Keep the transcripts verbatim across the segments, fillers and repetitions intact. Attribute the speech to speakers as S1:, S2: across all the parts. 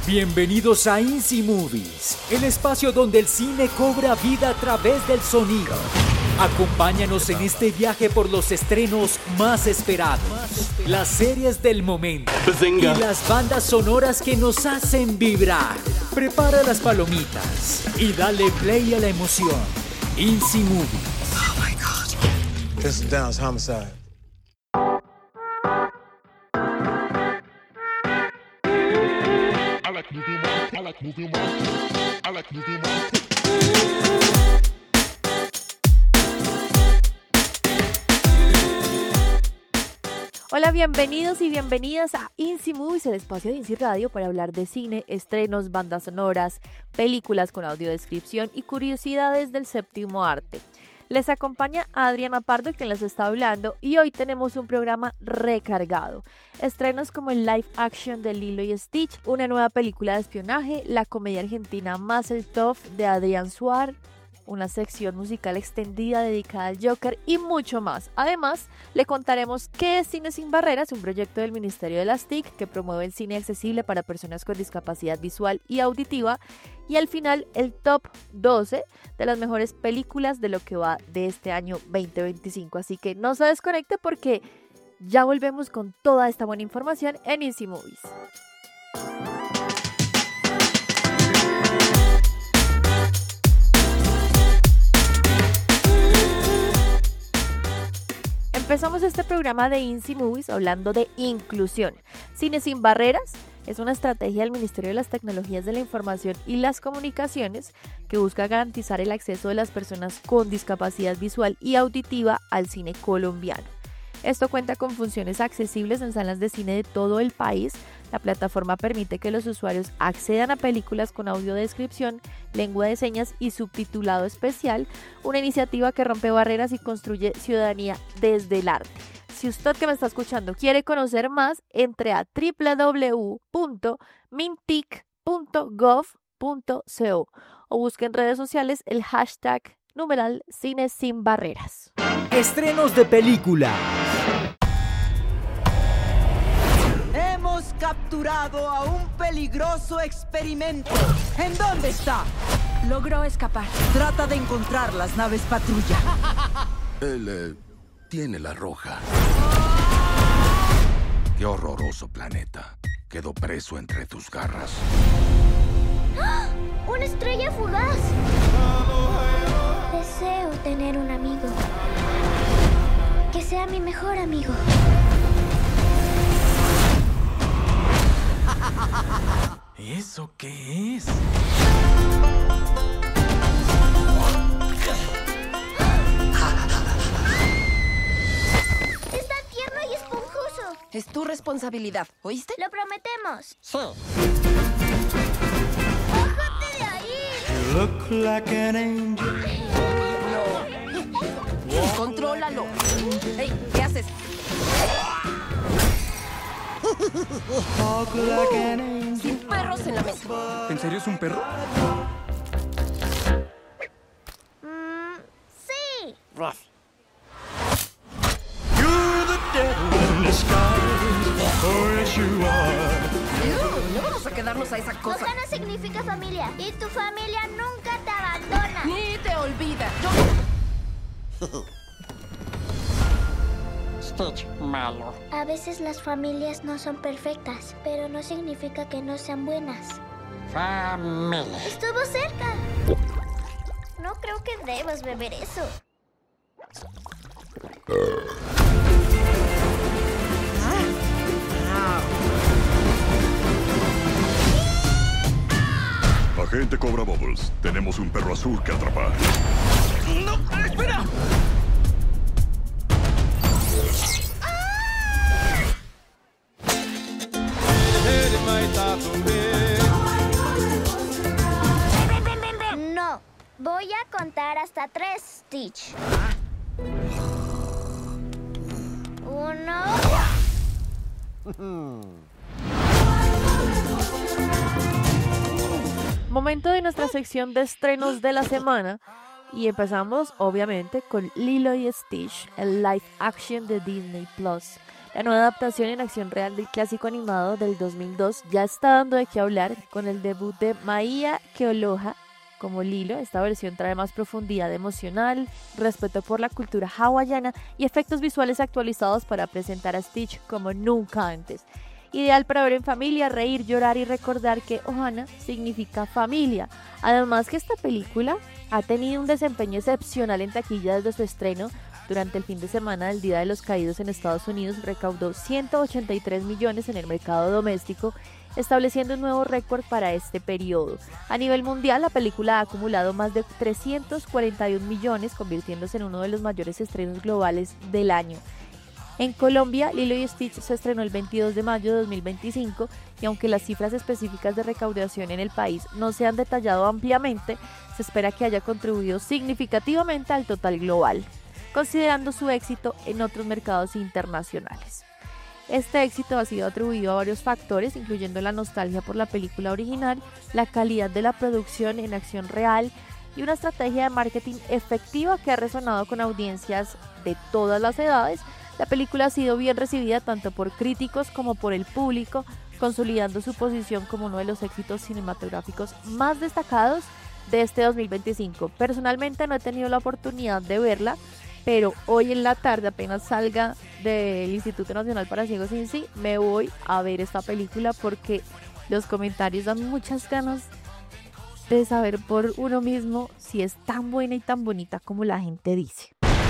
S1: Bienvenidos a Inci Movies, el espacio donde el cine cobra vida a través del sonido. Acompáñanos en este viaje por los estrenos más esperados, las series del momento y las bandas sonoras que nos hacen vibrar. Prepara las palomitas y dale play a la emoción. Inci Movies.
S2: Oh my God.
S3: This is Downs Homicide.
S4: I like moving my, I like moving my, I like moving my.
S5: Hola, bienvenidos y bienvenidas a Inci Movies, el espacio de Inci Radio para hablar de cine, estrenos, bandas sonoras, películas con audiodescripción y curiosidades del séptimo arte. Les acompaña Adriana Pardo, quien les está hablando, y hoy tenemos un programa recargado. Estrenos como el live action de Lilo y Stitch, una nueva película de espionaje, la comedia argentina Mazeltov de Adrián Suar, una sección musical extendida dedicada al Joker y mucho más. Además, le contaremos qué es Cine Sin Barreras, un proyecto del Ministerio de las T I C que promueve el cine accesible para personas con discapacidad visual y auditiva. Y al final, el top doce de las mejores películas de lo que va de este año veinte veinticinco. Así que no se desconecte porque ya volvemos con toda esta buena información en Inci Movies. Empezamos este programa de Inci Movies hablando de inclusión. Cine Sin Barreras es una estrategia del Ministerio de las Tecnologías de la Información y las Comunicaciones que busca garantizar el acceso de las personas con discapacidad visual y auditiva al cine colombiano. Esto cuenta con funciones accesibles en salas de cine de todo el país. La plataforma permite que los usuarios accedan a películas con audiodescripción, lengua de señas y subtitulado especial, una iniciativa que rompe barreras y construye ciudadanía desde el arte. Si usted que me está escuchando quiere conocer más, entre a doble u doble u doble u punto mintic punto gov punto co o busque en redes sociales el hashtag numeral Cine Sin Barreras.
S1: Estrenos de película.
S6: Hemos capturado a un peligroso experimento. ¿En dónde está?
S7: Logró escapar.
S6: Trata de encontrar las naves patrulla.
S2: Él eh, tiene la roja. Qué horroroso planeta. Quedó preso entre tus garras.
S8: ¡Ah! ¡Una estrella fugaz! Deseo tener un amigo. Que sea mi mejor amigo.
S1: ¿Eso qué es?
S8: Está tierno y esponjoso.
S7: Es tu responsabilidad, ¿oíste?
S8: Lo prometemos.
S7: Sí.
S8: ¡Bájate de ahí!
S3: Look like an angel.
S7: Contrólalo. Hey, ¿qué haces?
S3: Talk like an angel.
S7: Sin perros en la mesa.
S9: ¿En serio es un perro?
S8: Mm, sí.
S7: Ruff.
S3: You're the devil in disguise. Oh, yes, you are.
S7: No vamos a quedarnos a esa cosa.
S8: Lozana significa familia. Y tu familia nunca te abandona.
S7: Ni te olvida.
S10: Stitch, malo.
S8: A veces las familias no son perfectas, pero no significa que no sean buenas.
S10: Familia.
S8: Estuvo cerca. No creo que debas beber eso.
S4: Agente Cobra Bubbles, tenemos un perro azul que atrapar.
S6: ¡No! ¡Espera!
S8: No. Voy a contar hasta tres, Stitch. Uno.
S5: Momento de nuestra sección de estrenos de la semana y empezamos obviamente con Lilo y Stitch, el live action de Disney Plus. La nueva adaptación en acción real del clásico animado del dos mil dos ya está dando de qué hablar con el debut de Maia Kealoha como Lilo. Esta versión trae más profundidad emocional, respeto por la cultura hawaiana y efectos visuales actualizados para presentar a Stitch como nunca antes. Ideal para ver en familia, reír, llorar y recordar que Ohana significa familia. Además que esta película ha tenido un desempeño excepcional en taquilla desde su estreno. Durante el fin de semana del Día de los Caídos en Estados Unidos recaudó ciento ochenta y tres millones en el mercado doméstico, estableciendo un nuevo récord para este periodo. A nivel mundial, la película ha acumulado más de trescientos cuarenta y un millones, convirtiéndose en uno de los mayores estrenos globales del año. En Colombia, Lilo y Stitch se estrenó el veintidós de mayo de dos mil veinticinco y aunque las cifras específicas de recaudación en el país no se han detallado ampliamente, se espera que haya contribuido significativamente al total global, considerando su éxito en otros mercados internacionales. Este éxito ha sido atribuido a varios factores, incluyendo la nostalgia por la película original, la calidad de la producción en acción real y una estrategia de marketing efectiva que ha resonado con audiencias de todas las edades. La película ha sido bien recibida tanto por críticos como por el público, consolidando su posición como uno de los éxitos cinematográficos más destacados de este dos mil veinticinco. Personalmente no he tenido la oportunidad de verla, pero hoy en la tarde, apenas salga del Instituto Nacional para Ciegos I N S I, me voy a ver esta película porque los comentarios dan muchas ganas de saber por uno mismo si es tan buena y tan bonita como la gente dice.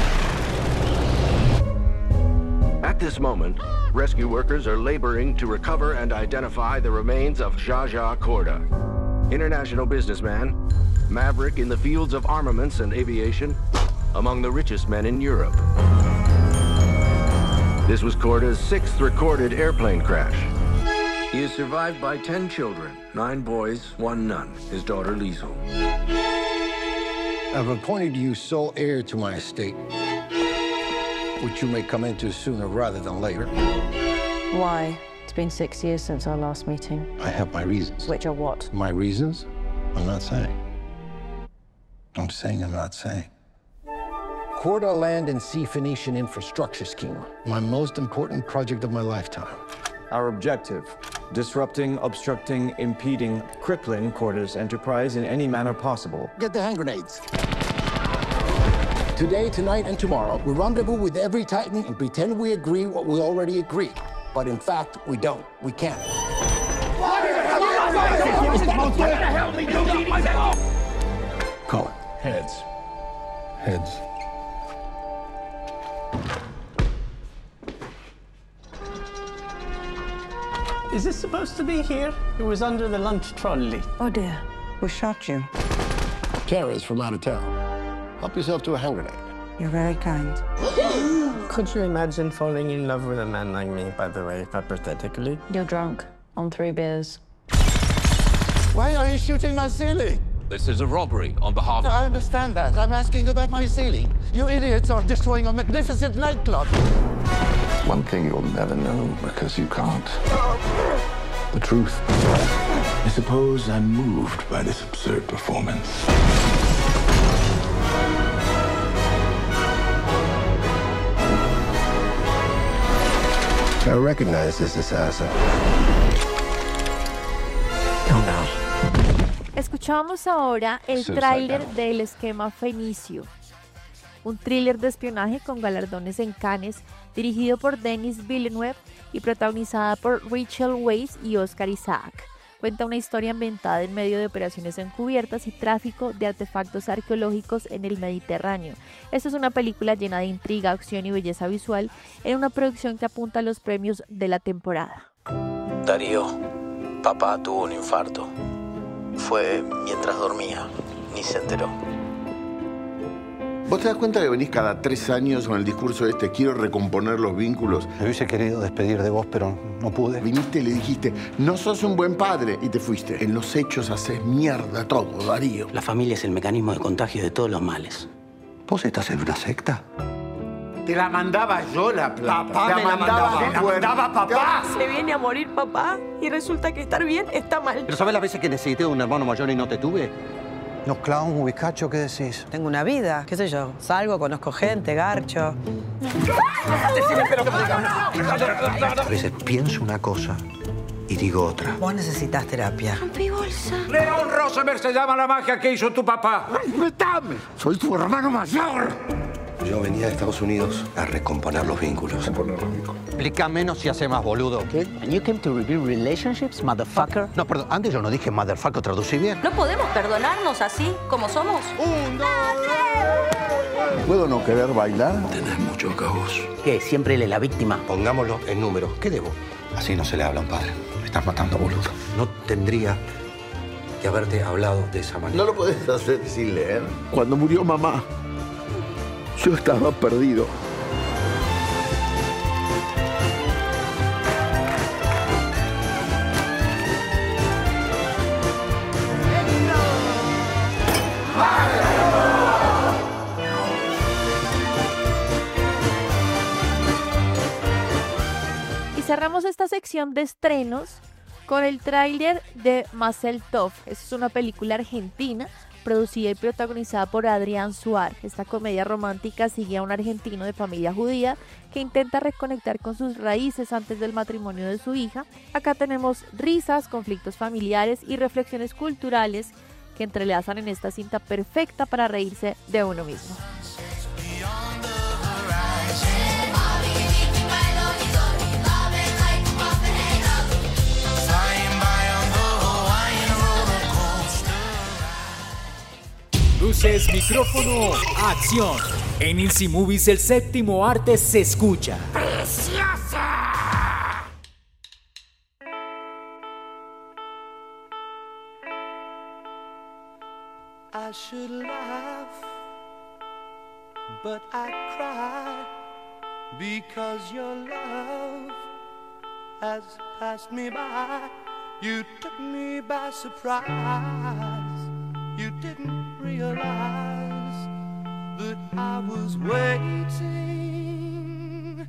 S9: At this moment, rescue workers are laboring to recover and identify the remains of Zsa Zsa Korda, international businessman, maverick in the fields of armaments and aviation, among the richest men in Europe. This was Korda's sixth recorded airplane crash. He is survived by ten children, nine boys, one nun, his daughter Liesl.
S11: I've appointed you sole heir to my estate, which you may come into sooner rather than later.
S12: Why? It's been six years since our last meeting.
S11: I have my reasons.
S12: Which are what?
S11: My reasons? I'm not saying. I'm saying I'm not saying. Korda Land and Sea Phoenician Infrastructure Scheme, my most important project of my lifetime.
S13: Our objective, disrupting, obstructing, impeding, crippling Korda's enterprise in any manner possible.
S11: Get the hand grenades. Today, tonight, and tomorrow, we rendezvous with every Titan and pretend we agree what we already agreed. But in fact, we don't. We can't. Call it.
S4: Heads.
S11: Heads.
S14: Is this supposed to be here? It was under the lunch trolley.
S6: Oh dear, who shot you?
S11: Terrorists from out of town. Help yourself to a hand grenade.
S6: You're very kind.
S14: Could you imagine falling in love with a man like me, by the way, hypothetically?
S12: You're drunk. On three beers.
S11: Why are you shooting my ceiling?
S15: This is a robbery on behalf of...
S11: I understand that. I'm asking about my ceiling. You idiots are destroying a magnificent nightclub.
S2: One thing you'll never know because you can't. The truth. I suppose I'm moved by this absurd performance.
S11: I recognize this assassin.
S6: Oh no.
S5: Escuchamos ahora el tráiler del Esquema Fenicio, un thriller de espionaje con galardones en Cannes, dirigido por Denis Villeneuve y protagonizada por Rachel Weisz y Oscar Isaac. Cuenta una historia ambientada en medio de operaciones encubiertas y tráfico de artefactos arqueológicos en el Mediterráneo. Esta es una película llena de intriga, acción y belleza visual, en una producción que apunta a los premios de la temporada.
S16: Darío, papá tuvo un infarto. Fue mientras dormía, ni se enteró.
S17: ¿Vos te das cuenta que venís cada tres años con el discurso este, quiero recomponer los vínculos?
S18: Me hubiese querido despedir de vos, pero no pude.
S17: Viniste y le dijiste, no sos un buen padre, y te fuiste. En los hechos haces mierda todo, Darío.
S16: La familia es el mecanismo de contagio de todos los males.
S18: ¿Vos estás en una secta?
S17: Te la mandaba yo la plata.
S6: Papá
S17: la
S6: me la mandaba.
S17: Me la mandaba papá.
S7: Se viene a morir papá y resulta que estar bien está mal.
S18: ¿Pero sabés las veces que necesité un hermano mayor y no te tuve? ¿Nos clavamos un bizcacho? ¿Qué decís?
S6: Tengo una vida, qué sé yo. Salgo, conozco gente, garcho.
S18: A veces pienso una cosa y digo otra.
S6: Vos necesitas terapia.
S8: Rompí bolsa.
S10: León Rosenberg se llama la magia que hizo tu papá.
S17: ¡Respetame! Soy tu hermano mayor.
S18: Yo venía de Estados Unidos a recomponer los vínculos.
S17: Recomponer los vínculos.
S18: Explica menos si hace más, boludo.
S6: ¿Qué? And you came to reveal relationships, motherfucker?
S18: No, perdón, antes yo no dije motherfucker, traducí bien.
S7: ¿No podemos perdonarnos así, como somos?
S17: Un, dos, ¿puedo no querer bailar?
S18: Tenés mucho caos.
S6: ¿Qué? ¿Siempre él es la víctima?
S18: Pongámoslo en números. ¿Qué debo? Así no se le habla a un padre. Me estás matando, boludo. No tendría que haberte hablado de esa manera.
S17: No lo podés hacer sin leer. Cuando murió mamá, yo estaba perdido.
S5: Y cerramos esta sección de estrenos con el tráiler de Mazel Tov. Es una película argentina producida y protagonizada por Adrián Suar. Esta comedia romántica sigue a un argentino de familia judía que intenta reconectar con sus raíces antes del matrimonio de su hija. Acá tenemos risas, conflictos familiares y reflexiones culturales que entrelazan en esta cinta perfecta para reírse de uno mismo.
S1: Luces, micrófono, acción. En Inci Movies el séptimo arte se escucha.
S3: ¡Preciosa!
S19: I should laugh, but I cry, because your love has passed me by. You took me by surprise. You didn't realize that I was waiting.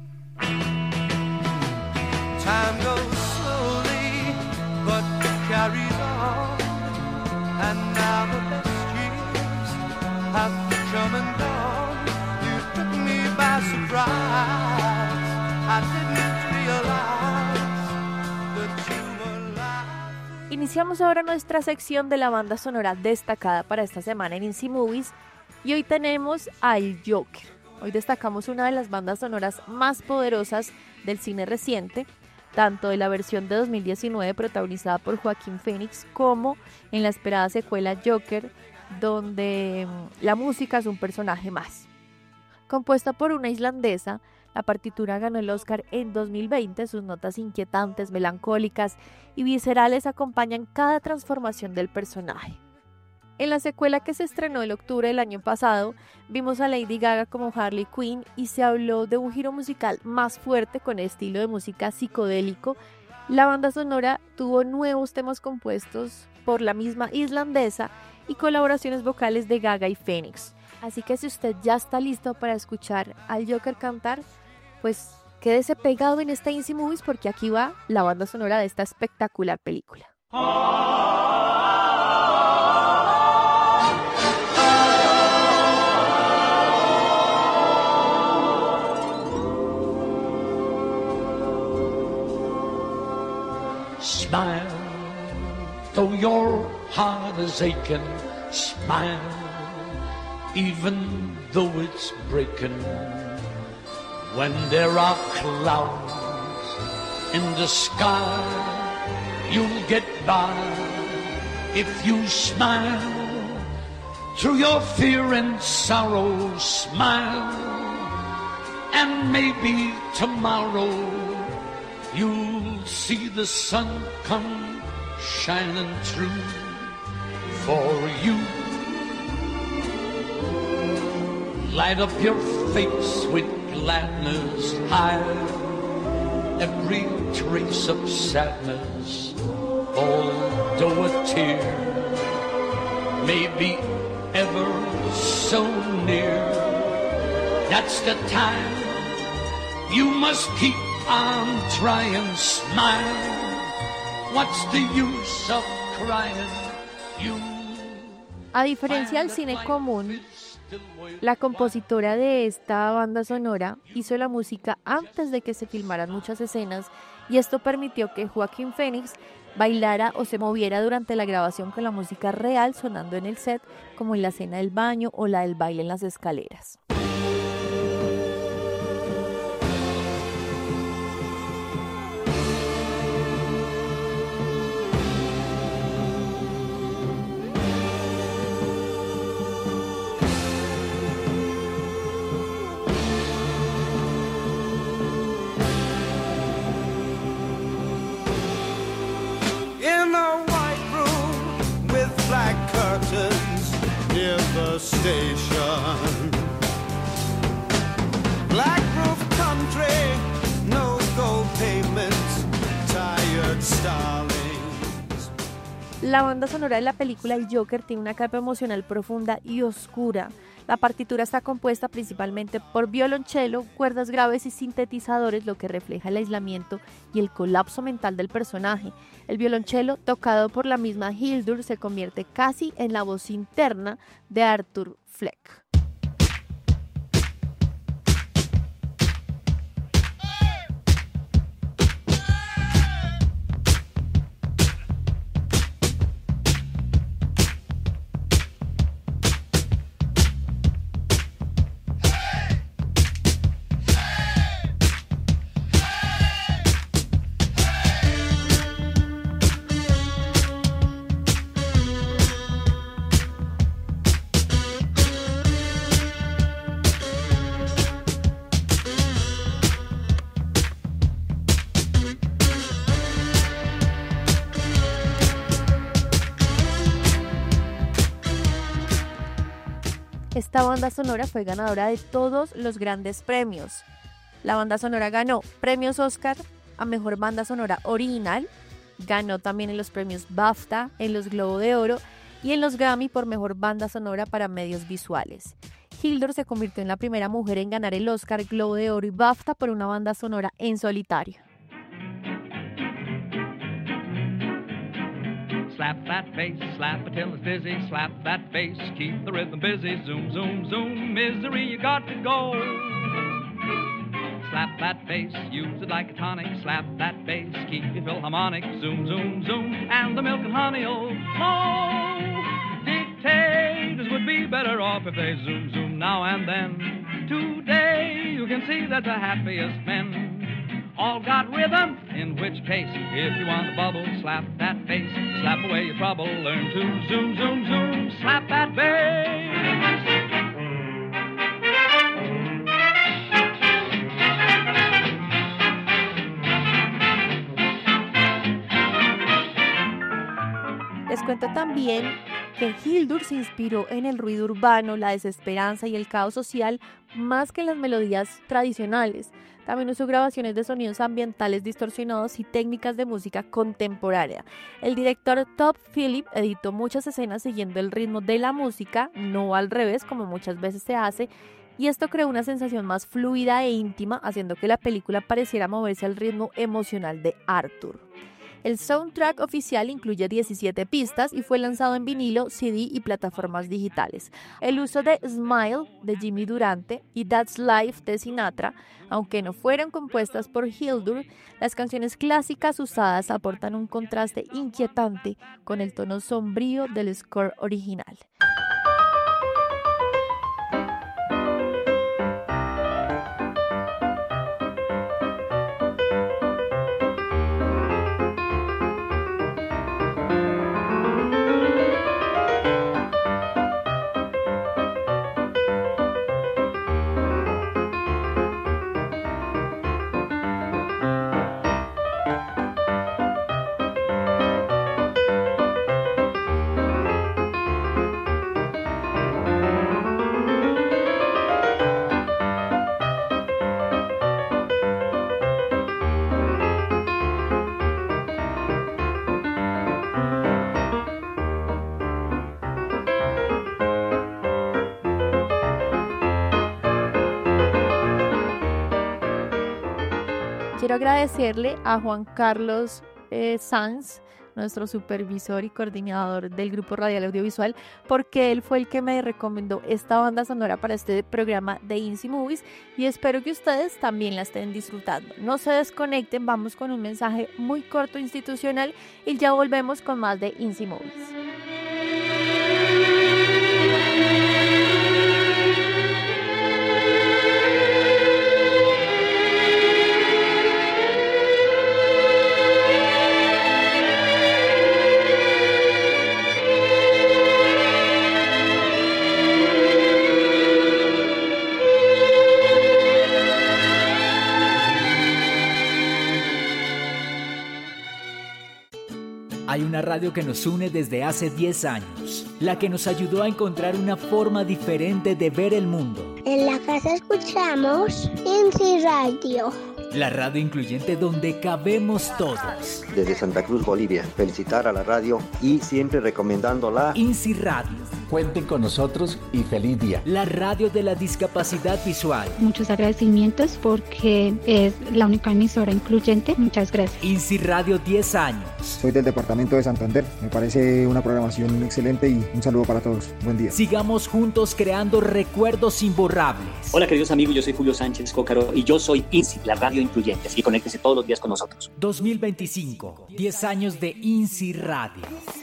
S19: Time goes slowly, but it carries on. And now the best years have come and gone. You took me by surprise. I didn't realize that you were lying.
S5: Iniciamos ahora nuestra sección de la banda sonora destacada para esta semana en Inci Movies y hoy tenemos al Joker. Hoy destacamos una de las bandas sonoras más poderosas del cine reciente, tanto de la versión de dos mil diecinueve protagonizada por Joaquín Phoenix como en la esperada secuela Joker, donde la música es un personaje más. Compuesta por una islandesa, la partitura ganó el Oscar en dos mil veinte. Sus notas inquietantes, melancólicas y viscerales acompañan cada transformación del personaje. En la secuela que se estrenó en octubre del año pasado, vimos a Lady Gaga como Harley Quinn y se habló de un giro musical más fuerte con estilo de música psicodélico. La banda sonora tuvo nuevos temas compuestos por la misma islandesa y colaboraciones vocales de Gaga y Phoenix. Así que si usted ya está listo para escuchar al Joker cantar, pues quédese pegado en esta Inci Movies porque aquí va la banda sonora de esta espectacular película.
S3: Smile, though your heart is aching. Smile, even though it's breaking. When there are clouds in the sky, you'll get by if you smile. Through your fear and sorrow, smile, and maybe tomorrow you'll see the sun come shining through for you. Light up your face with gladness, hide every trace of sadness. Although a tear may be ever so near, that's the time you must keep on trying. Smile, what's the use of crying? You
S5: A diferencia del cine común, la compositora de esta banda sonora hizo la música antes de que se filmaran muchas escenas y esto permitió que Joaquín Phoenix bailara o se moviera durante la grabación con la música real sonando en el set, como en la escena del baño o la del baile en las escaleras.
S19: Near the station, black roof country, no gold payments, tired starlings.
S5: La banda sonora de la película El Joker tiene una capa emocional profunda y oscura. La partitura está compuesta principalmente por violonchelo, cuerdas graves y sintetizadores, lo que refleja el aislamiento y el colapso mental del personaje. El violonchelo, tocado por la misma Hildur, se convierte casi en la voz interna de Arthur Fleck. Esta banda sonora fue ganadora de todos los grandes premios. La banda sonora ganó premios Oscar a Mejor Banda Sonora Original, ganó también en los premios BAFTA, en los Globo de Oro y en los Grammy por Mejor Banda Sonora para Medios Visuales. Hildur se convirtió en la primera mujer en ganar el Oscar, Globo de Oro y BAFTA por una banda sonora en solitario.
S3: Slap that face, slap it till it's dizzy. Slap that face, keep the rhythm busy. Zoom, zoom, zoom, misery, you got to go. Slap that face, use it like a tonic. Slap that face, keep your philharmonic. Zoom, zoom, zoom, and the milk and honey'll flow. Dictators would be better off if they zoom, zoom now and then. Today you can see that the happiest men all got rhythm, in which case, if you want the bubble, slap that face, slap away your trouble, learn to zoom, zoom, zoom, slap that bass.
S5: Les cuento también que Hildur se inspiró en el ruido urbano, la desesperanza y el caos social más que en las melodías tradicionales. También usó grabaciones de sonidos ambientales distorsionados y técnicas de música contemporánea. El director Todd Phillips editó muchas escenas siguiendo el ritmo de la música, no al revés como muchas veces se hace, y esto creó una sensación más fluida e íntima, haciendo que la película pareciera moverse al ritmo emocional de Arthur. El soundtrack oficial incluye diecisiete pistas y fue lanzado en vinilo, C D y plataformas digitales. El uso de Smile de Jimmy Durante y That's Life de Sinatra, aunque no fueron compuestas por Hildur, las canciones clásicas usadas aportan un contraste inquietante con el tono sombrío del score original. Quiero agradecerle a Juan Carlos eh, Sanz nuestro supervisor y coordinador del Grupo Radial Audiovisual, porque él fue el que me recomendó esta banda sonora para este programa de INSI Movies y espero que ustedes también la estén disfrutando. No se desconecten, vamos con un mensaje muy corto institucional y ya volvemos con más de INSI Movies.
S1: Hay una radio que nos une desde hace diez años, la que nos ayudó a encontrar una forma diferente de ver el mundo.
S8: En la casa escuchamos INSI Radio.
S1: La radio incluyente donde cabemos todos.
S18: Desde Santa Cruz, Bolivia, felicitar a la radio y siempre recomendándola.
S1: INSI Radio.
S11: Cuenten con nosotros y feliz día.
S1: La radio de la discapacidad visual.
S20: Muchos agradecimientos porque es la única emisora incluyente. Muchas gracias.
S1: INSI Radio diez años.
S21: Soy del departamento de Santander. Me parece una programación excelente y un saludo para todos. Buen día.
S1: Sigamos juntos creando recuerdos imborrables.
S22: Hola queridos amigos, yo soy Julio Sánchez Cócaro y yo soy INSI, la radio incluyente. Así que conéctese todos los días con nosotros.
S1: dos mil veinticinco, diez años de INSI Radio.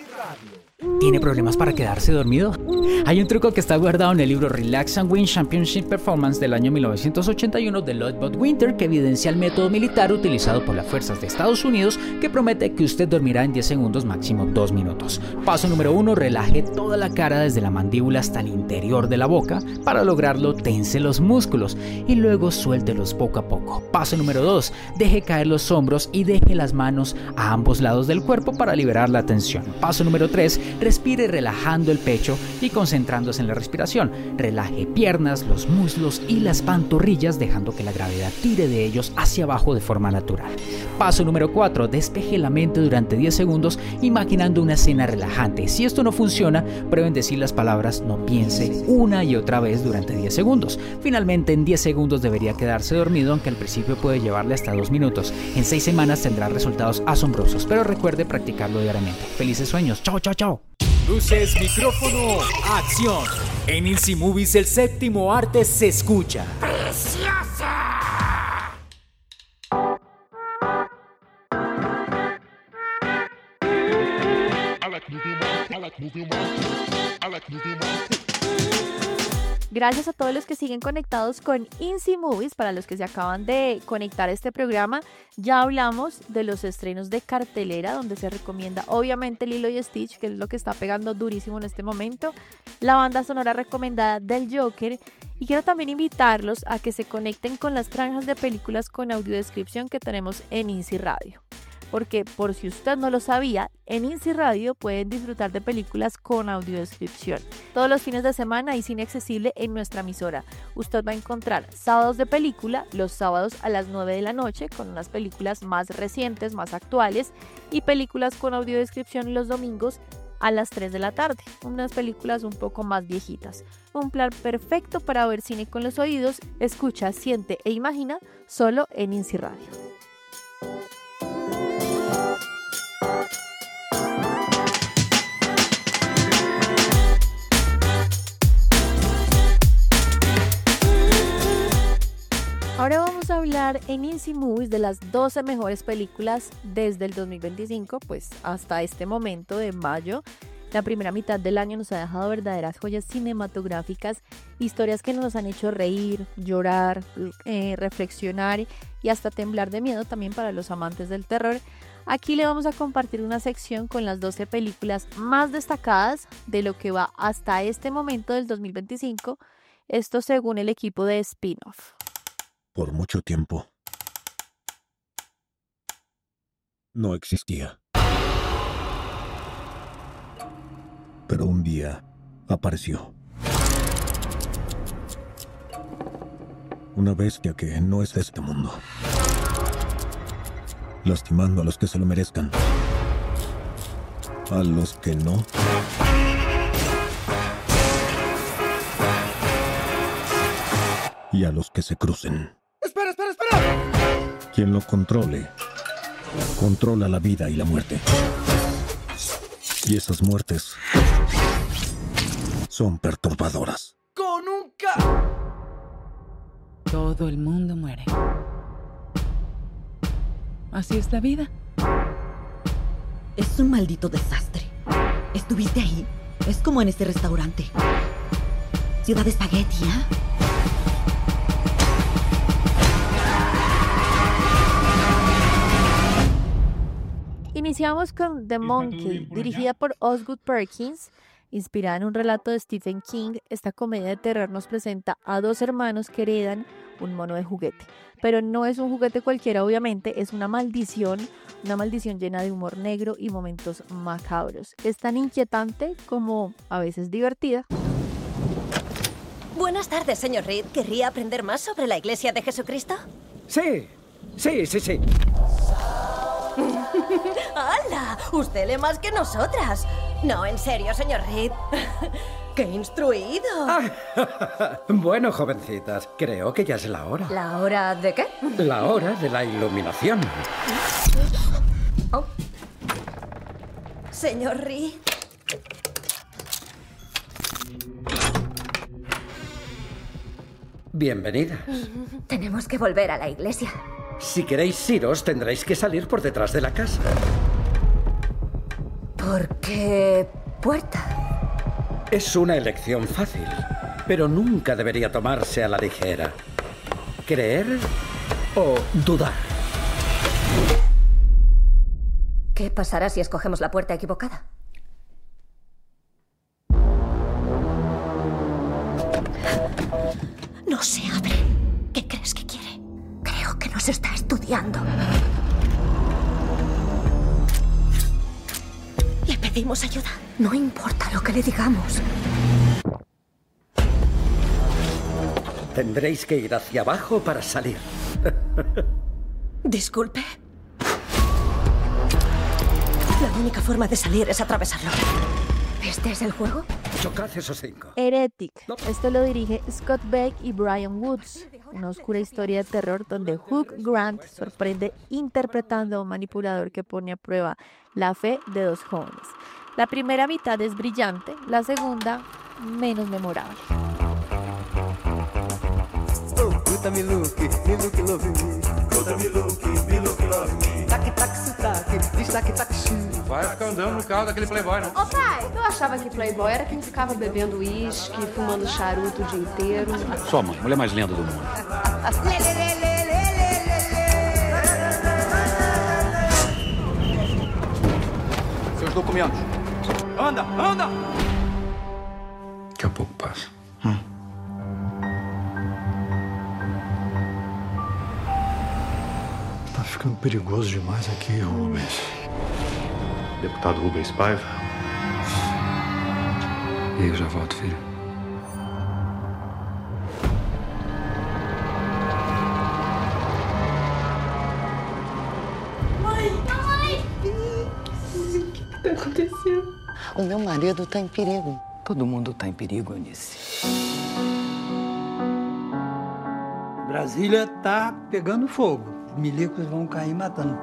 S1: ¿Tiene problemas para quedarse dormido? Hay un truco que está guardado en el libro Relax and Win Championship Performance del año mil novecientos ochenta y uno de Lloyd Winter que evidencia el método militar utilizado por las fuerzas de Estados Unidos que promete que usted dormirá en diez segundos, máximo dos minutos. Paso número uno, relaje toda la cara desde la mandíbula hasta el interior de la boca. Para lograrlo, tense los músculos y luego suéltelos poco a poco. Paso número dos, deje caer los hombros y deje las manos a ambos lados del cuerpo para liberar la tensión. Paso número tres, respire relajando el pecho y concentrándose en la respiración. Relaje piernas, los muslos y las pantorrillas, dejando que la gravedad tire de ellos hacia abajo de forma natural. Paso número cuatro, despeje la mente durante diez segundos imaginando una escena relajante. Si esto no funciona, prueben decir las palabras no piense una y otra vez durante diez segundos. Finalmente, en diez segundos debería quedarse dormido, aunque al principio puede llevarle hasta dos minutos. En seis semanas tendrá resultados asombrosos, pero recuerde practicarlo diariamente. Felices sueños. Chao, chao, chao. Luces, micrófono, acción. En INSI Movies el séptimo arte se escucha.
S19: ¡Preciosa!
S5: Gracias a todos los que siguen conectados con INSI Movies. Para los que se acaban de conectar a este programa, ya hablamos de los estrenos de cartelera, donde se recomienda obviamente Lilo y Stitch, que es lo que está pegando durísimo en este momento, la banda sonora recomendada del Joker, y quiero también invitarlos a que se conecten con las franjas de películas con audiodescripción que tenemos en INSI Radio. Porque por si usted no lo sabía, en INSI Radio pueden disfrutar de películas con audiodescripción. Todos los fines de semana hay cine accesible en nuestra emisora. Usted va a encontrar sábados de película, los sábados a las nueve de la noche, con unas películas más recientes, más actuales, y películas con audiodescripción los domingos a las tres de la tarde, unas películas un poco más viejitas. Un plan perfecto para ver cine con los oídos. Escucha, siente e imagina solo en INSI Radio. Ahora vamos a hablar en INSI Movies de las doce mejores películas desde el dos mil veinticinco, pues hasta este momento de mayo. La primera mitad del año nos ha dejado verdaderas joyas cinematográficas, historias que nos han hecho reír, llorar, eh, reflexionar y hasta temblar de miedo también para los amantes del terror. Aquí le vamos a compartir una sección con las doce películas más destacadas de lo que va hasta este momento del dos mil veinticinco, esto según el equipo de Spin-Off.
S23: Por mucho tiempo no existía. Pero un día apareció. Una bestia que no es de este mundo. Lastimando a los que se lo merezcan. A los que no. Y a los que se crucen.
S19: ¡Espera, espera, espera!
S23: Quien lo controle, controla la vida y la muerte. Y esas muertes son perturbadoras.
S4: ¡Con un K!
S9: Todo el mundo muere. Así es la vida.
S13: Es un maldito desastre. ¿Estuviste ahí? Es como en ese restaurante. Ciudad de Espagueti, ¿eh?
S5: Iniciamos con The Monkey, dirigida por Osgood Perkins. Inspirada en un relato de Stephen King, esta comedia de terror nos presenta a dos hermanos que heredan un mono de juguete. Pero no es un juguete cualquiera, obviamente, es una maldición, una maldición llena de humor negro y momentos macabros. Es tan inquietante como a veces divertida.
S24: Buenas tardes, señor Reed. ¿Querría aprender más sobre la Iglesia de Jesucristo?
S10: Sí, sí, sí, sí.
S24: ¡Hala! Usted lee más que nosotras. No, en serio, señor Reed. ¡Qué instruido!
S10: Bueno, jovencitas, creo que ya es la hora.
S24: ¿La hora de qué?
S10: La hora de la iluminación.
S24: Oh. Señor Reed.
S10: Bienvenidas.
S24: Tenemos que volver a la iglesia.
S10: Si queréis iros, tendréis que salir por detrás de la casa.
S24: ¿Por qué puerta?
S10: Es una elección fácil, pero nunca debería tomarse a la ligera. ¿Creer o dudar?
S24: ¿Qué pasará si escogemos la puerta equivocada? No se abre. ¿Qué crees que quiere? Creo que nos está estudiando. Le pedimos ayuda. No importa lo que le digamos.
S10: Tendréis que ir hacia abajo para salir.
S24: Disculpe. La única forma de salir es atravesarlo. ¿Este es el juego?
S10: Chocad esos cinco.
S5: Heretic. Esto lo dirige Scott Beck y Brian Woods. Una oscura historia de terror donde Hugh Grant sorprende interpretando a un manipulador que pone a prueba la fe de dos jóvenes. La primera mitad es brillante, la segunda menos memorable.
S25: Vai ficar andando no carro daquele playboy, não?
S26: Ô pai, eu achava que playboy era quem ficava bebendo uísque, fumando charuto o dia inteiro.
S15: Sua mãe, mulher mais linda do mundo.
S25: Seus documentos. Anda, anda!
S2: Daqui a pouco passa.
S11: Tá ficando perigoso demais aqui, Rubens.
S2: Deputado Rubens Paiva.
S11: E aí, eu já volto, filho.
S26: Mãe! Mãe! O que tá acontecendo?
S6: O meu marido tá em perigo.
S27: Todo mundo tá em perigo, Eunice.
S28: Brasília tá pegando fogo. Os milicos vão cair matando.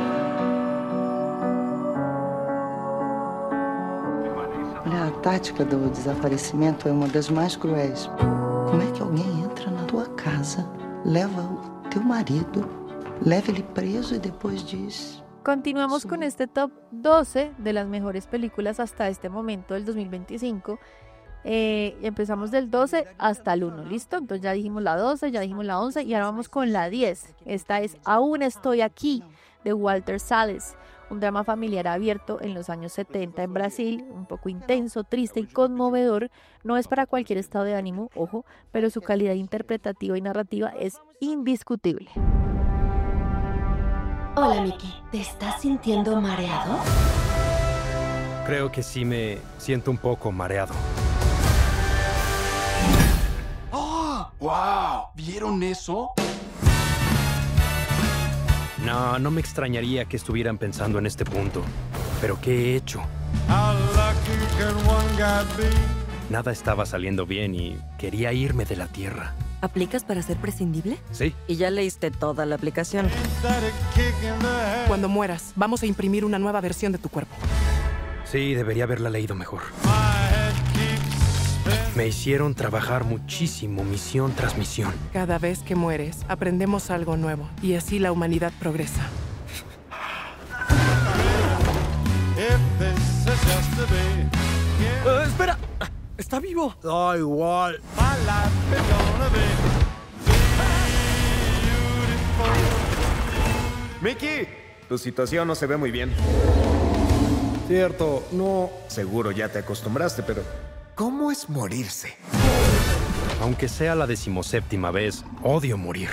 S6: Olha, a tática do desaparecimento é uma das mais cruéis. Como é que alguém entra na tua casa, leva o teu marido, leva ele preso e depois diz...
S5: Continuamos con este top doce de las mejores películas hasta este momento del dos mil veinticinco. Eh, empezamos del doce hasta el uno, ¿listo? Entonces ya dijimos la doce, ya dijimos la once y ahora vamos con la diez. Esta es Aún estoy aquí, de Walter Salles, un drama familiar abierto en los años setenta en Brasil, un poco intenso, triste y conmovedor. No es para cualquier estado de ánimo, ojo, pero su calidad interpretativa y narrativa es indiscutible.
S13: Hola, Mickey. ¿Te estás sintiendo mareado?
S29: Creo que sí me siento un poco mareado.
S15: ¡Oh! ¡Wow! ¿Vieron eso?
S29: No, no me extrañaría que estuvieran pensando en este punto. ¿Pero qué he hecho? Nada estaba saliendo bien y quería irme de la Tierra.
S13: ¿Aplicas para ser prescindible?
S29: Sí.
S13: Y ya leíste toda la aplicación.
S30: Cuando mueras, vamos a imprimir una nueva versión de tu cuerpo.
S29: Sí, debería haberla leído mejor. Me hicieron trabajar muchísimo, misión tras misión.
S3: Cada vez que mueres, aprendemos algo nuevo, y así la humanidad progresa.
S29: Uh, ¡Espera! ¡Está vivo!
S4: Da igual.
S7: Mickey, tu situación no se ve muy bien. Cierto, no. Seguro ya te acostumbraste, pero ¿cómo es morirse?
S29: Aunque sea la decimoséptima vez, odio morir.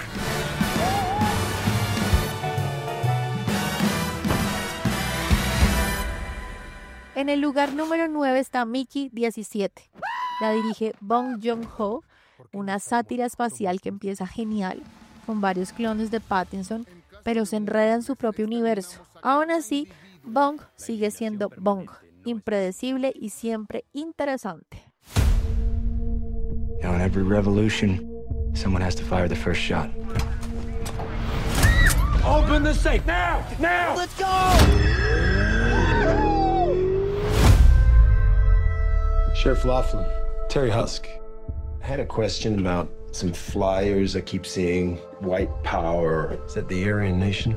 S5: En el lugar número nueve está Mickey diecisiete. La dirige Bong Joon-ho, una sátira espacial que empieza genial, con varios clones de Pattinson, pero se enreda en su propio universo. Aún así, Bong sigue siendo Bong, impredecible y siempre interesante.
S27: You know, in every revolution, someone has to fire the first shot.
S4: Open the safe now! Now! Let's go!
S11: Sheriff Laughlin, Terry Husk. I had a question about some flyers I keep seeing. White power. Is that the Aryan Nation?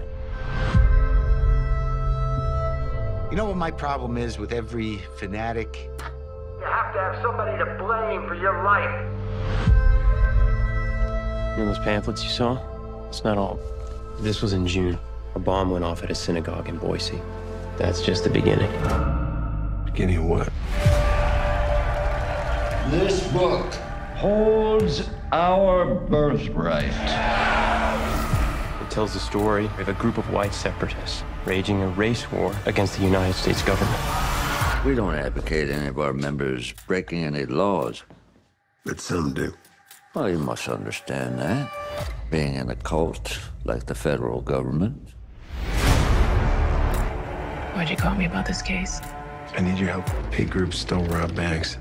S8: You know what my problem is with every fanatic?
S12: You have to have somebody to blame for your life.
S14: You know those pamphlets you saw? It's not all. This was in June. A bomb went off at a synagogue in Boise. That's just the beginning.
S11: Beginning of what?
S16: This book holds our birthright.
S14: It tells the story of a group of white separatists raging a race war against the United States government.
S2: We don't advocate any of our members breaking any laws.
S11: But some do.
S2: Well, you must understand that. Being in a cult like the federal government.
S17: Why'd you call me about this case?
S11: I need your help. Hate groups don't rob banks.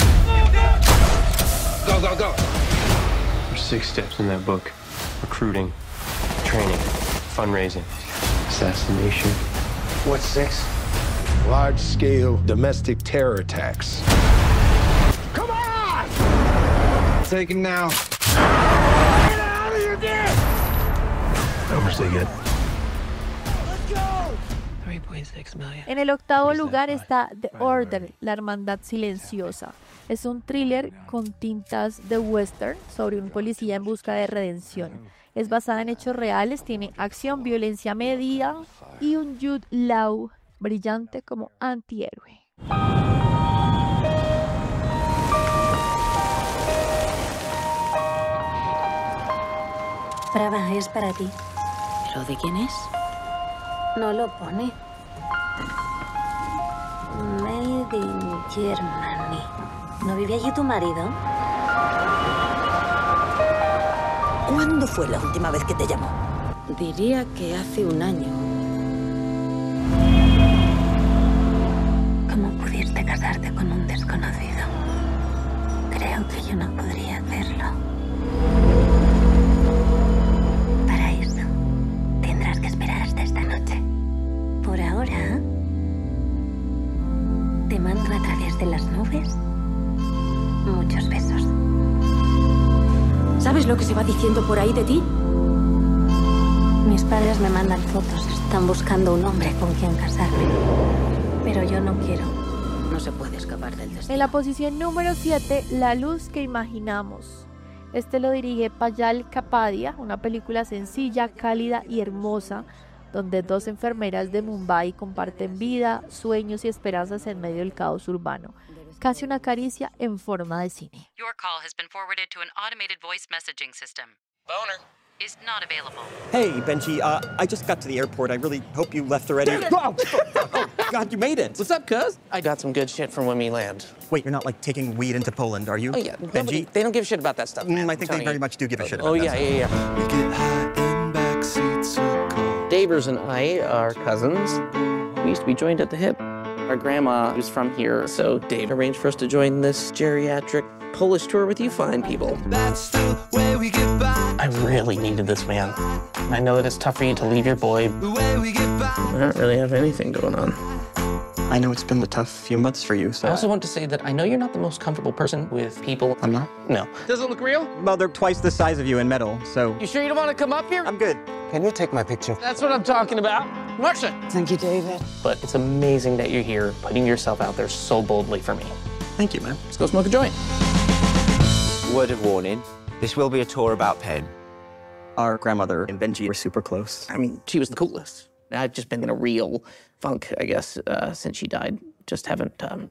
S14: Go, go, go! There's six steps in that book. Recruiting, training, fundraising, assassination.
S11: What's six? Large-scale domestic terror attacks.
S4: Come on!
S11: Take him now.
S4: Get out of your dick!
S11: How much they get?
S4: Let's go!
S17: three point six million.
S5: En el octavo lugar está The Order, la hermandad silenciosa. Es un thriller con tintas de western sobre un policía en busca de redención. Es basada en hechos reales, tiene acción, violencia media y un Jude Law brillante como antihéroe.
S18: Brava, es para ti.
S17: ¿Pero de quién es?
S18: No lo pone. Made in Germany. ¿No vive allí tu marido?
S13: ¿Cuándo fue la última vez que te llamó?
S18: Diría que hace un año. ¿Cómo pudiste casarte con un desconocido? Creo que yo no podría hacerlo. Para eso, tendrás que esperar hasta esta noche. Por ahora, te mando a través de las nubes muchos besos.
S13: ¿Sabes lo que se va diciendo por ahí de ti?
S18: Mis padres me mandan fotos. Están buscando un hombre con quien casarme. Pero yo no quiero. No se puede escapar del destino.
S5: En la posición número siete, La luz que imaginamos. Este lo dirige Payal Kapadia, una película sencilla, cálida y hermosa, donde dos enfermeras de Mumbai comparten vida, sueños y esperanzas en medio del caos urbano. Casi una caricia en forma de cine.
S30: Your call has been forwarded to an automated voice messaging system. Boner is not available.
S31: Hey, Benji, uh, I just got to the airport. I really hope you left already.
S4: Damn it!
S31: Oh, oh, God, you made it.
S17: What's up, cuz? I got some good shit from when we land.
S31: Wait, you're not, like, taking weed into Poland, are you?
S17: Oh, yeah.
S31: Benji?
S17: Nobody, they don't give a shit about that stuff, man.
S31: Mm, I think they very
S17: you.
S31: much do give a shit about
S17: oh,
S31: that
S17: yeah,
S31: stuff.
S17: yeah, yeah,
S19: We get high in backseats of cars.
S17: Davers and I are cousins. We used to be joined at the hip. Our grandma was from here, so Dave arranged for us to join this geriatric Polish tour with you fine people.
S19: That's the way we get by.
S17: I really needed this, man. I know that it's tough for you to leave your boy.
S19: The way we get by.
S17: I don't really have anything going on.
S31: I know it's been a tough few months for you, so...
S17: I also want to say that I know you're not the most comfortable person with people.
S31: I'm not?
S17: No.
S31: Does it look real? Well, they're twice the size of you in metal, so...
S17: You sure you don't want to come up here?
S31: I'm good.
S1: Can you take my picture?
S17: That's what I'm talking about. Marcia!
S1: Thank you, David.
S17: But it's amazing that you're here, putting yourself out there so boldly for me.
S31: Thank you, man.
S17: Let's go smoke a joint.
S31: Word of warning, this will be a tour about Penn. Our grandmother and Benji were super close.
S17: I mean, she was the coolest. I've just been in a real funk, I guess, uh, since she died. Just haven't... Um...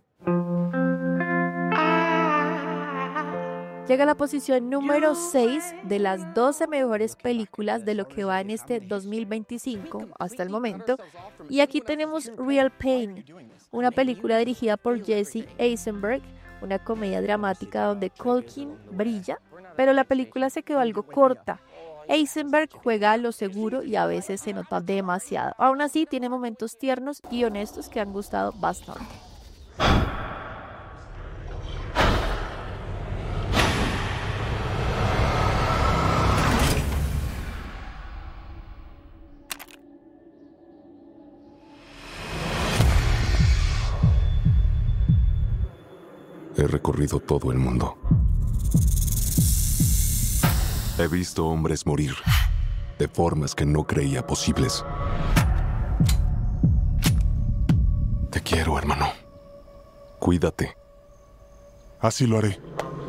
S5: Llega a la posición número seis de las doce mejores películas de lo que va en este dos mil veinticinco hasta el momento. Y aquí tenemos Real Pain, una película dirigida por Jesse Eisenberg, una comedia dramática donde Culkin brilla, pero la película se quedó algo corta. Eisenberg juega a lo seguro y a veces se nota demasiado. Aún así, tiene momentos tiernos y honestos que han gustado bastante.
S9: He recorrido todo el mundo. He visto hombres morir de formas que no creía posibles. Te quiero, hermano. Cuídate.
S10: Así lo haré.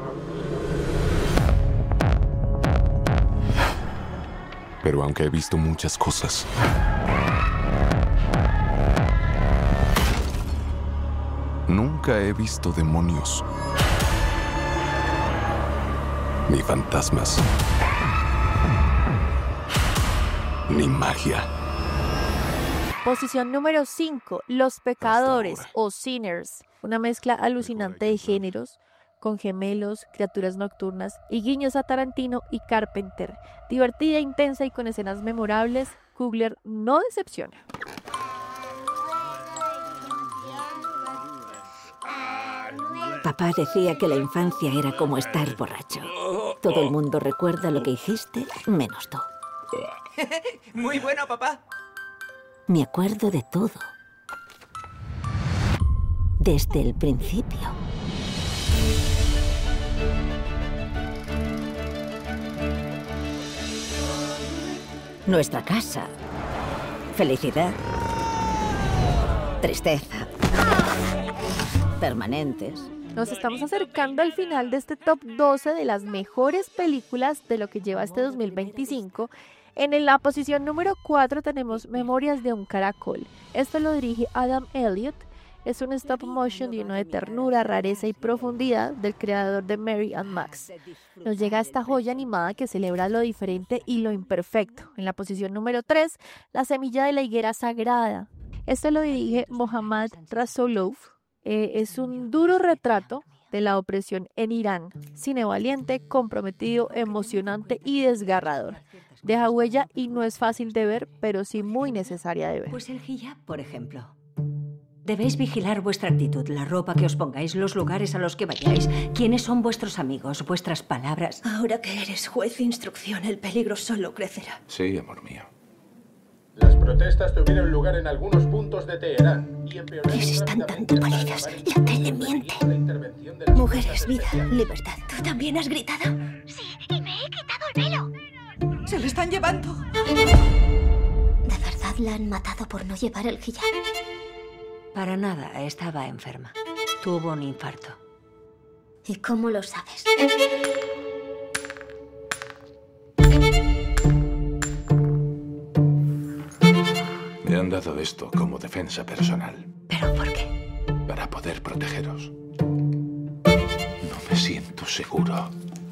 S9: Pero aunque he visto muchas cosas, nunca he visto demonios. Ni fantasmas. Ni magia.
S5: Posición número cinco, Los Pecadores o Sinners. Una mezcla alucinante de géneros, con gemelos, criaturas nocturnas y guiños a Tarantino y Carpenter. Divertida, intensa y con escenas memorables, Coogler no decepciona.
S20: Papá decía que la infancia era como estar borracho. Todo el mundo recuerda lo que hiciste, menos tú.
S1: Muy bueno, papá.
S20: Me acuerdo de todo. Desde el principio. Nuestra casa. Felicidad. Tristeza. Permanentes.
S5: Nos estamos acercando al final de este top doce de las mejores películas de lo que lleva este dos mil veinticinco. En la posición número cuatro tenemos Memorias de un caracol. Esto lo dirige Adam Elliott. Es un stop motion lleno de ternura, rareza y profundidad del creador de Mary and Max. Nos llega esta joya animada que celebra lo diferente y lo imperfecto. En la posición número tres, La semilla de la higuera sagrada. Esto lo dirige Mohammad Rasulov. Eh, es un duro retrato de la opresión en Irán. Cine valiente, comprometido, emocionante y desgarrador. Deja huella y no es fácil de ver, pero sí muy necesaria de ver.
S20: Pues el hijab, por ejemplo. Debéis vigilar vuestra actitud, la ropa que os pongáis, los lugares a los que vayáis, quiénes son vuestros amigos, vuestras palabras.
S21: Ahora que eres juez de instrucción, el peligro solo crecerá.
S2: Sí, amor mío.
S22: Las protestas tuvieron lugar en algunos puntos de Teherán y empeoraron.
S21: Les están dando palizas. La tele miente. Mujeres, vida, libertad. ¿Tú también has gritado?
S18: Sí, y me he quitado el velo.
S21: ¡Se lo están llevando!
S18: ¿De verdad la han matado por no llevar el hijab?
S20: Para nada, estaba enferma. Tuvo un infarto.
S18: ¿Y cómo lo sabes?
S2: Me han dado esto como defensa personal.
S20: ¿Pero por qué?
S2: Para poder protegeros. No me siento seguro.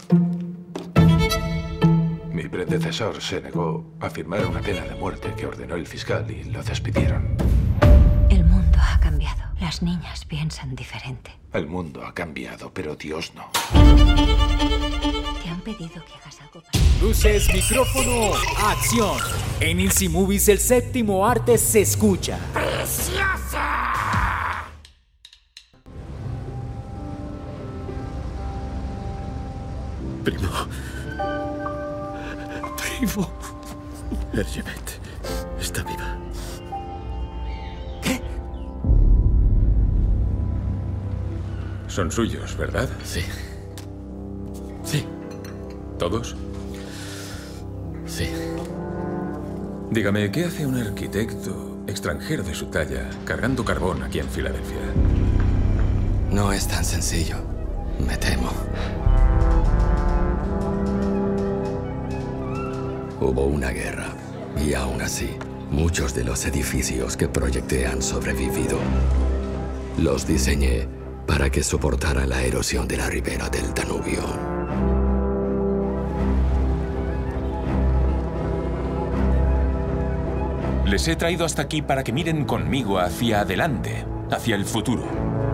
S2: Mi predecesor se negó a firmar una pena de muerte que ordenó el fiscal y lo despidieron.
S20: El mundo ha cambiado. Las niñas piensan diferente.
S2: El mundo ha cambiado, pero Dios no.
S20: Te han pedido que hagas algo para...
S23: Luces, micrófono, acción. En Inci Movies el séptimo arte se escucha.
S4: ¡Preciosa!
S24: Primo. Primo. Erjemet está viva.
S3: Son suyos, ¿verdad?
S6: Sí. Sí.
S3: ¿Todos?
S6: Sí.
S3: Dígame, ¿qué hace un arquitecto extranjero de su talla cargando carbón aquí en Filadelfia?
S6: No es tan sencillo, me temo. Hubo una guerra, y aún así, muchos de los edificios que proyecté han sobrevivido. Los diseñé para que soportaran la erosión de la ribera del Danubio.
S7: Les he traído hasta aquí para que miren conmigo hacia adelante, hacia el futuro.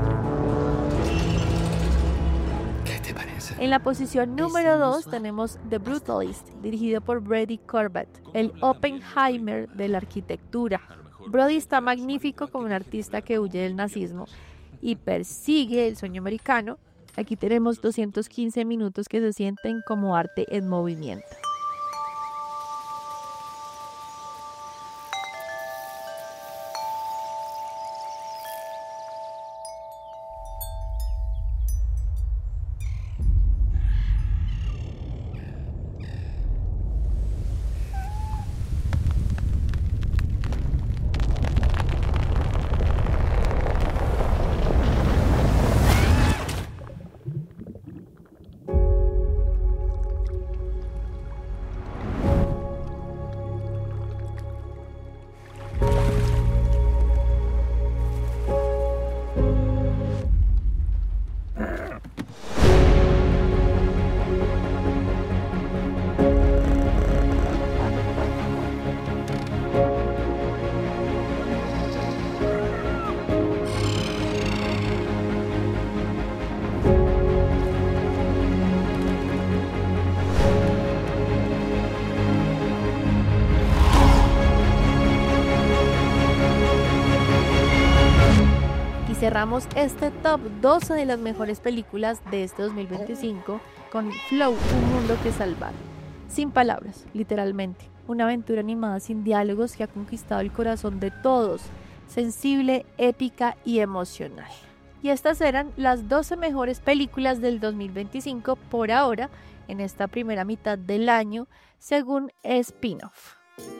S5: En la posición número dos tenemos The Brutalist, dirigido por Brady Corbett, el Oppenheimer de la arquitectura. Brody está magnífico como un artista que huye del nazismo y persigue el sueño americano. Aquí tenemos doscientos quince minutos que se sienten como arte en movimiento. Cerramos este top doce de las mejores películas de este dos mil veinticinco con Flow, un mundo que salvar. Sin palabras, literalmente. Una aventura animada sin diálogos que ha conquistado el corazón de todos. Sensible, épica y emocional. Y estas eran las doce mejores películas del dos mil veinticinco por ahora, en esta primera mitad del año, según Spin-off.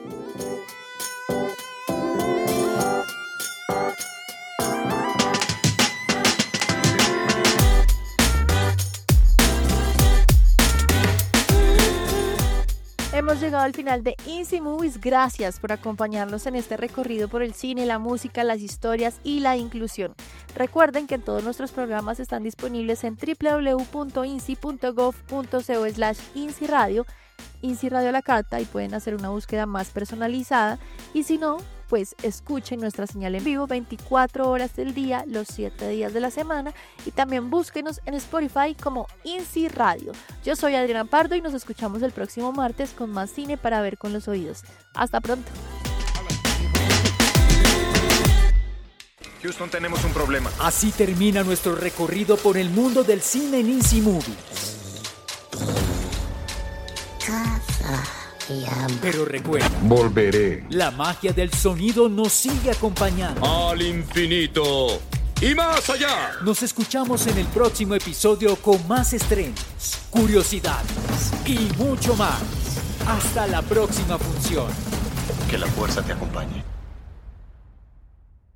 S5: Hemos llegado al final de Easy Movies. Gracias por acompañarnos en este recorrido por el cine, la música, las historias y la inclusión. Recuerden que todos nuestros programas están disponibles en w w w punto insi punto gov punto co slash insi radio, Insi Radio a la carta, y pueden hacer una búsqueda más personalizada. Y si no, pues escuchen nuestra señal en vivo veinticuatro horas del día, los siete días de la semana, y también búsquenos en Spotify como Insi Radio. Yo soy Adriana Pardo y nos escuchamos el próximo martes con más cine para ver con los oídos. Hasta pronto.
S8: Houston, tenemos un problema.
S23: Así termina nuestro recorrido por el mundo del cine en Easy Movies. Pero recuerda,
S8: volveré.
S23: La magia del sonido nos sigue acompañando.
S8: Al infinito y más allá.
S23: Nos escuchamos en el próximo episodio con más estrenos, curiosidades y mucho más. Hasta la próxima función.
S8: Que la fuerza te acompañe.